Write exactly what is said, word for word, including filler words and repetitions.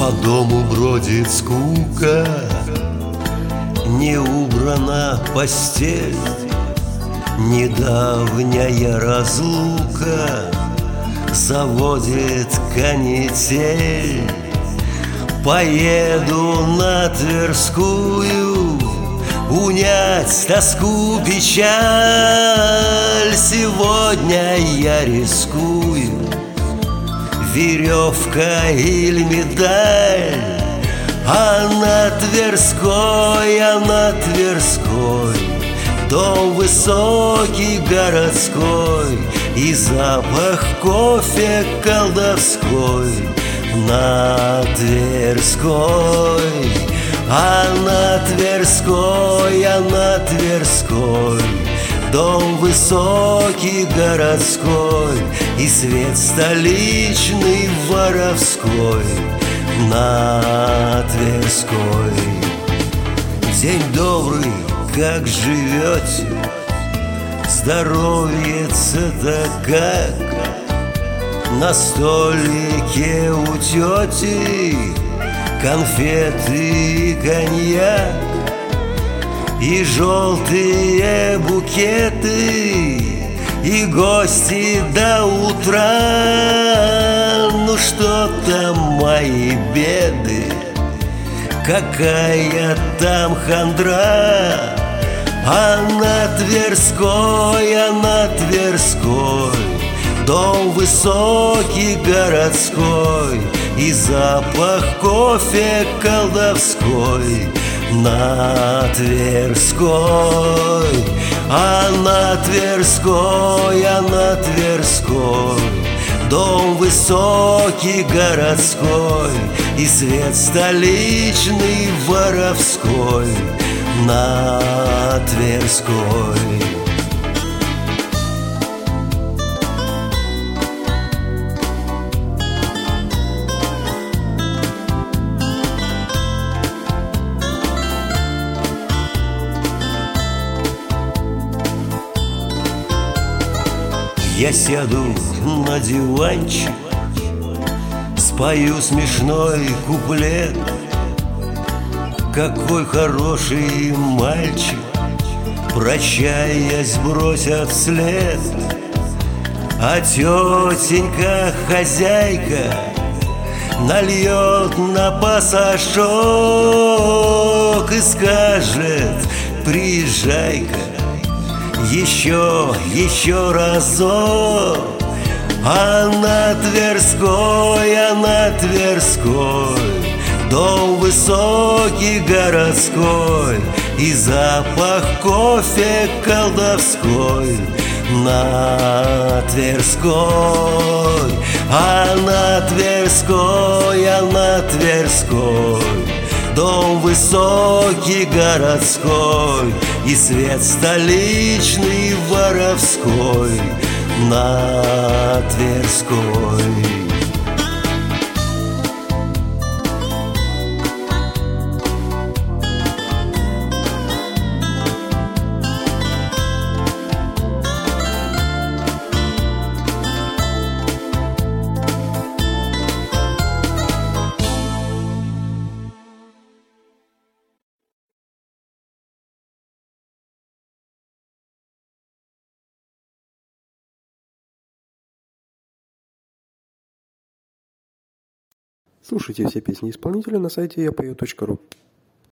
По дому бродит скука, не убрана постель, недавняя разлука заводит канитель. Поеду на Тверскую унять тоску, печаль. Сегодня я рискую, веревка или медаль. А на Тверской, а на Тверской дом высокий городской и запах кофе колдовской. На Тверской, а на Тверской, а на Тверской дом высокий городской и свет столичный воровской. На Тверской. День добрый, как живете? Здоровье-то как? На столике у тети конфеты и коньяк, и желтые букеты, и гости до утра. Ну что там мои беды, какая там хандра. А на Тверской, а на Тверской дом высокий городской и запах кофе колдовской. На Тверской, а на Тверской, а на Тверской дом высокий городской и свет столичный воровской. На Тверской. Я сяду на диванчик, спою смешной куплет. Какой хороший мальчик, прощаясь, бросят вслед. А тетенька хозяйка нальет на пасашок и скажет: приезжай-ка еще, еще разок. А на Тверской, а на Тверской дом высокий городской и запах кофе колдовской. На Тверской, а на Тверской, а на Тверской дом высокий городской и свет столичный воровской. На Тверской. Слушайте все песни исполнителя на сайте я пою точка ру.